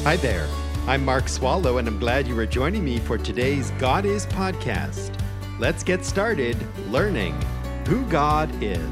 Hi there. I'm Mark Swallow, and I'm glad you are joining me for today's God Is podcast. Let's get started learning who God is.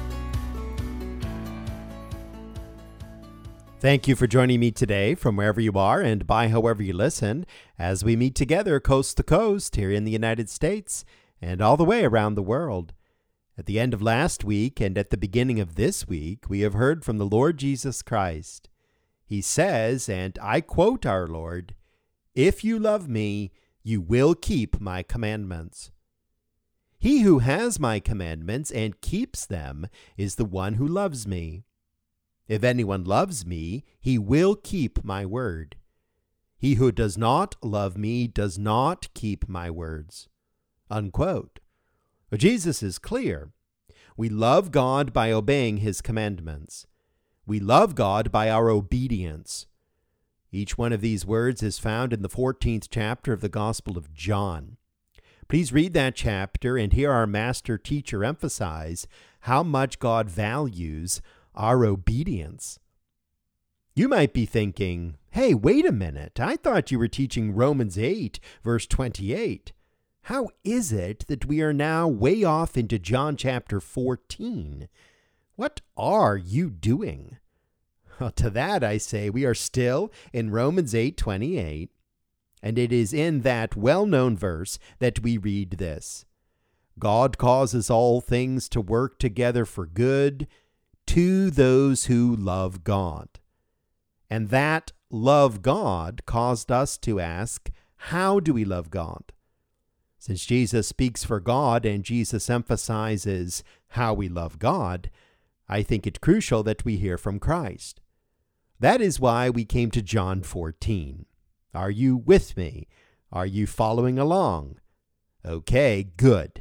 Thank you for joining me today from wherever you are and by however you listen as we meet together coast to coast here in the United States and all the way around the world. At the end of last week and at the beginning of this week, we have heard from the Lord Jesus Christ. He says, and I quote our Lord, "If you love me, you will keep my commandments." He who has my commandments and keeps them is the one who loves me. If anyone loves me, he will keep my word. He who does not love me does not keep my words. Unquote. Well, Jesus is clear. We love God by obeying his commandments. We love God by our obedience. Each one of these words is found in the 14th chapter of the Gospel of John. Please read that chapter and hear our master teacher emphasize how much God values our obedience. You might be thinking, hey, wait a minute. I thought you were teaching Romans 8, verse 28. How is it that we are now way off into John chapter 14? What are you doing? Well, to that I say we are still in Romans 8:28, and it is in that well-known verse that we read this: God causes all things to work together for good to those who love God. And that love God caused us to ask, how do we love God? Since Jesus speaks for God and Jesus emphasizes how we love God, I think it crucial that we hear from Christ. That is why we came to John 14. Are you with me? Are you following along? Okay, good.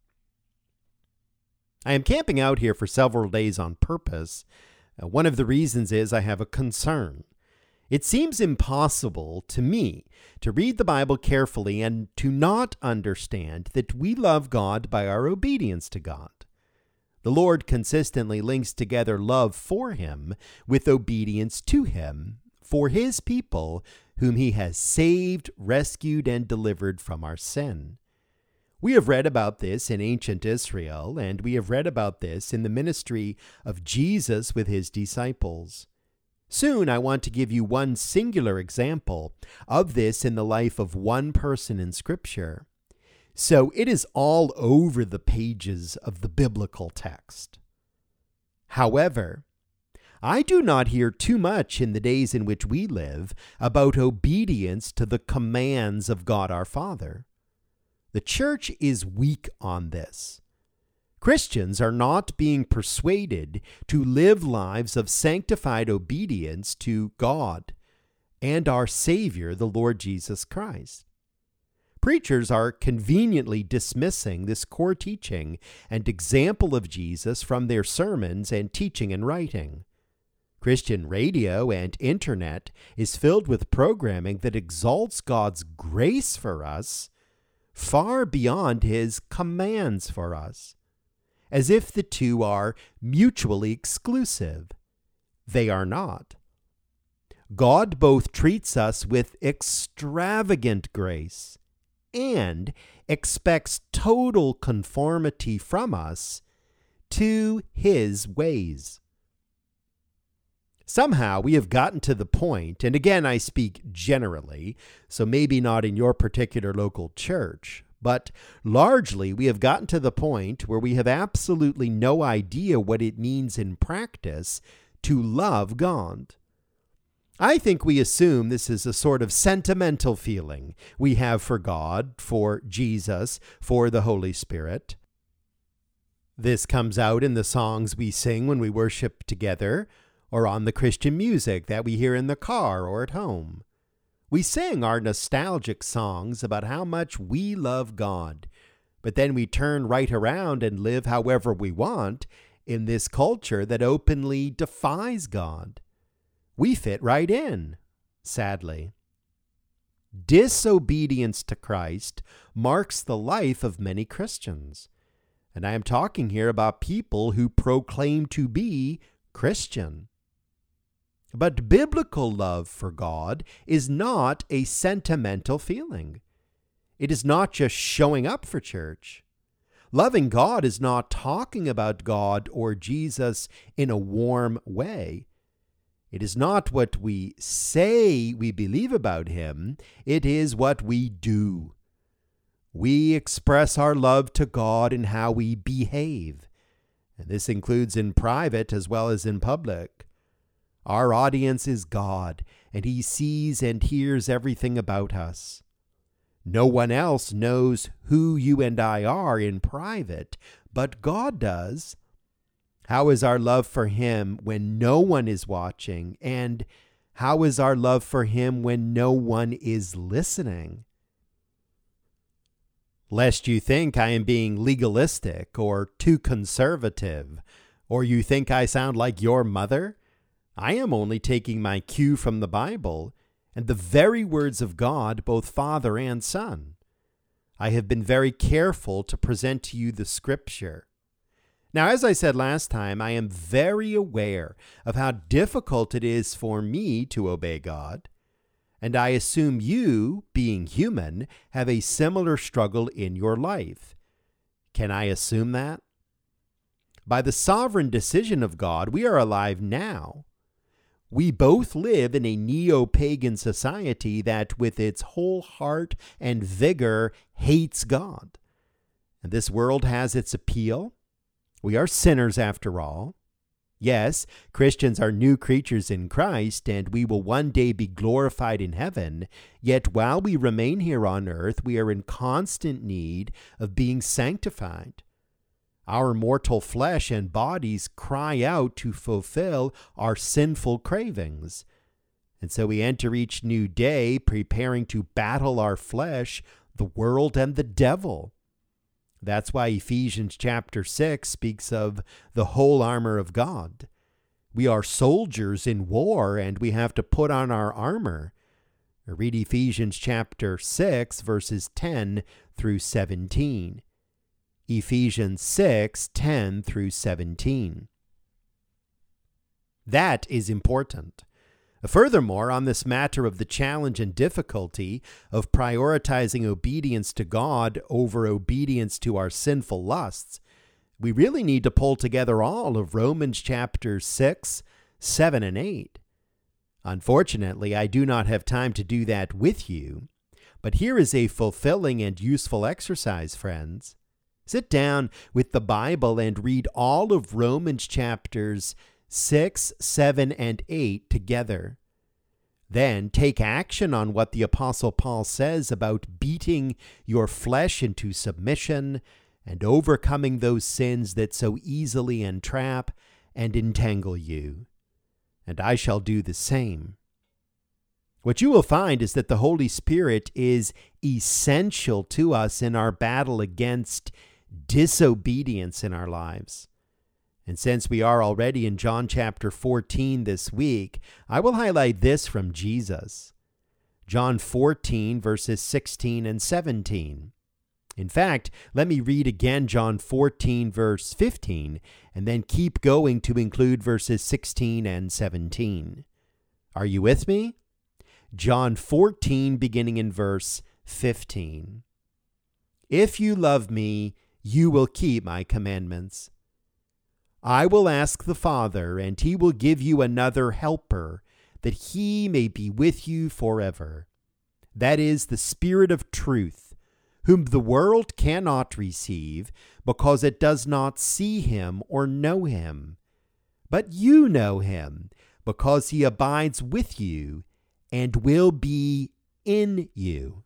I am camping out here for several days on purpose. One of the reasons is I have a concern. It seems impossible to me to read the Bible carefully and to not understand that we love God by our obedience to God. The Lord consistently links together love for him with obedience to him for his people whom he has saved, rescued, and delivered from our sin. We have read about this in ancient Israel, and we have read about this in the ministry of Jesus with his disciples. Soon I want to give you one singular example of this in the life of one person in Scripture. So it is all over the pages of the biblical text. However, I do not hear too much in the days in which we live about obedience to the commands of God our Father. The church is weak on this. Christians are not being persuaded to live lives of sanctified obedience to God and our Savior, the Lord Jesus Christ. Preachers are conveniently dismissing this core teaching and example of Jesus from their sermons and teaching and writing. Christian radio and internet is filled with programming that exalts God's grace for us far beyond his commands for us, as if the two are mutually exclusive. They are not. God both treats us with extravagant grace and expects total conformity from us to his ways. Somehow we have gotten to the point, and again I speak generally, so maybe not in your particular local church, but largely we have gotten to the point where we have absolutely no idea what it means in practice to love God. I think we assume this is a sort of sentimental feeling we have for God, for Jesus, for the Holy Spirit. This comes out in the songs we sing when we worship together, or on the Christian music that we hear in the car or at home. We sing our nostalgic songs about how much we love God, but then we turn right around and live however we want in this culture that openly defies God. We fit right in, sadly. Disobedience to Christ marks the life of many Christians. And I am talking here about people who proclaim to be Christian. But biblical love for God is not a sentimental feeling. It is not just showing up for church. Loving God is not talking about God or Jesus in a warm way. It is not what we say we believe about him. It is what we do. We express our love to God in how we behave. And this includes in private as well as in public. Our audience is God, and he sees and hears everything about us. No one else knows who you and I are in private, but God does. How is our love for him when no one is watching? And how is our love for him when no one is listening? Lest you think I am being legalistic or too conservative, or you think I sound like your mother, I am only taking my cue from the Bible and the very words of God, both Father and Son. I have been very careful to present to you the Scripture. Now, as I said last time, I am very aware of how difficult it is for me to obey God, and I assume you, being human, have a similar struggle in your life. Can I assume that? By the sovereign decision of God, we are alive now. We both live in a neo-pagan society that, with its whole heart and vigor, hates God. And this world has its appeal. We are sinners after all. Yes, Christians are new creatures in Christ, and we will one day be glorified in heaven. Yet while we remain here on earth, we are in constant need of being sanctified. Our mortal flesh and bodies cry out to fulfill our sinful cravings. And so we enter each new day preparing to battle our flesh, the world, and the devil. That's why Ephesians chapter 6 speaks of the whole armor of God. We are soldiers in war, and we have to put on our armor. Read Ephesians chapter 6, verses 10 through 17. Ephesians 6, 10 through 17. That is important. Furthermore, on this matter of the challenge and difficulty of prioritizing obedience to God over obedience to our sinful lusts, we really need to pull together all of Romans chapters 6, 7, and 8. Unfortunately, I do not have time to do that with you, but here is a fulfilling and useful exercise, friends. Sit down with the Bible and read all of Romans chapters 6, 7, and 8 together. Then take action on what the Apostle Paul says about beating your flesh into submission and overcoming those sins that so easily entrap and entangle you. And I shall do the same. What you will find is that the Holy Spirit is essential to us in our battle against disobedience in our lives. And since we are already in John chapter 14 this week, I will highlight this from Jesus. John 14, verses 16 and 17. In fact, let me read again John 14, verse 15, and then keep going to include verses 16 and 17. Are you with me? John 14, beginning in verse 15. If you love me, you will keep my commandments. I will ask the Father, and he will give you another helper, that he may be with you forever. That is the Spirit of truth, whom the world cannot receive, because it does not see him or know him. But you know him, because he abides with you and will be in you.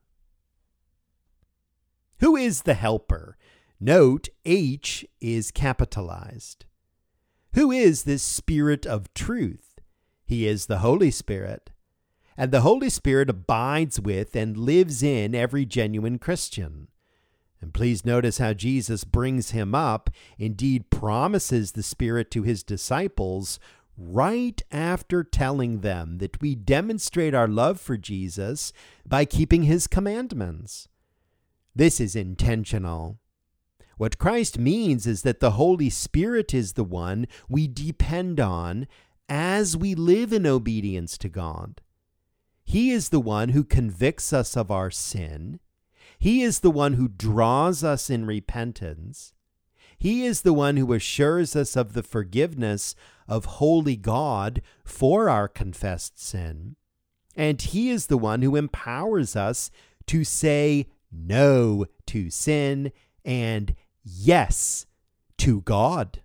Who is the helper? Note, H is capitalized. Who is this Spirit of truth? He is the Holy Spirit. And the Holy Spirit abides with and lives in every genuine Christian. And please notice how Jesus brings him up, indeed promises the Spirit to his disciples, right after telling them that we demonstrate our love for Jesus by keeping his commandments. This is intentional. What Christ means is that the Holy Spirit is the one we depend on as we live in obedience to God. He is the one who convicts us of our sin. He is the one who draws us in repentance. He is the one who assures us of the forgiveness of holy God for our confessed sin. And He is the one who empowers us to say no to sin and yes to God.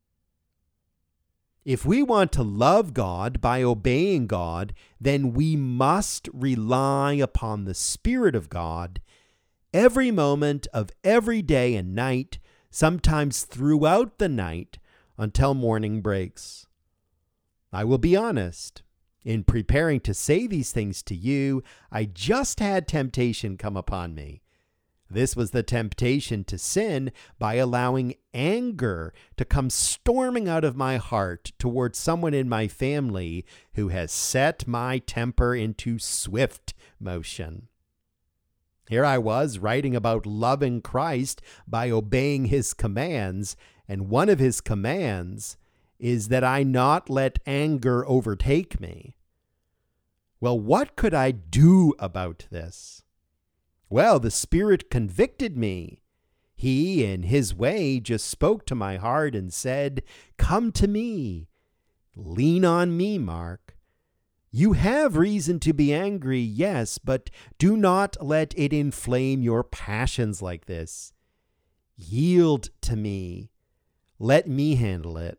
If we want to love God by obeying God, then we must rely upon the Spirit of God every moment of every day and night, sometimes throughout the night until morning breaks. I will be honest. In preparing to say these things to you, I just had temptation come upon me. This was the temptation to sin by allowing anger to come storming out of my heart towards someone in my family who has set my temper into swift motion. Here I was writing about loving Christ by obeying His commands, and one of His commands is that I not let anger overtake me. Well, what could I do about this? Well, the Spirit convicted me. He, in His way, just spoke to my heart and said, "Come to me. Lean on me, Mark. You have reason to be angry, yes, but do not let it inflame your passions like this. Yield to me. Let me handle it."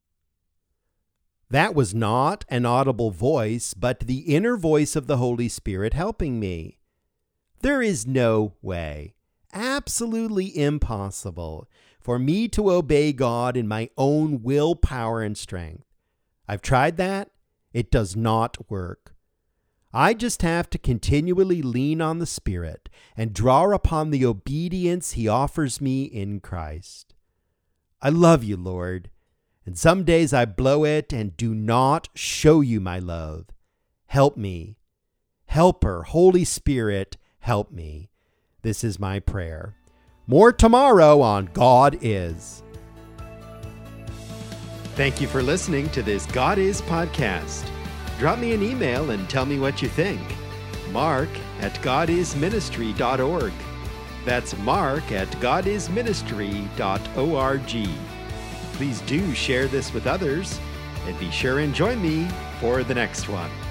That was not an audible voice, but the inner voice of the Holy Spirit helping me. There is no way, absolutely impossible, for me to obey God in my own willpower and strength. I've tried that. It does not work. I just have to continually lean on the Spirit and draw upon the obedience He offers me in Christ. I love you, Lord, and some days I blow it and do not show you my love. Help me. Helper, Holy Spirit, help me. This is my prayer. More tomorrow on God Is. Thank you for listening to this God Is podcast. Drop me an email and tell me what you think. mark@godisministry.org. That's mark@godisministry.org. Please do share this with others, and be sure and join me for the next one.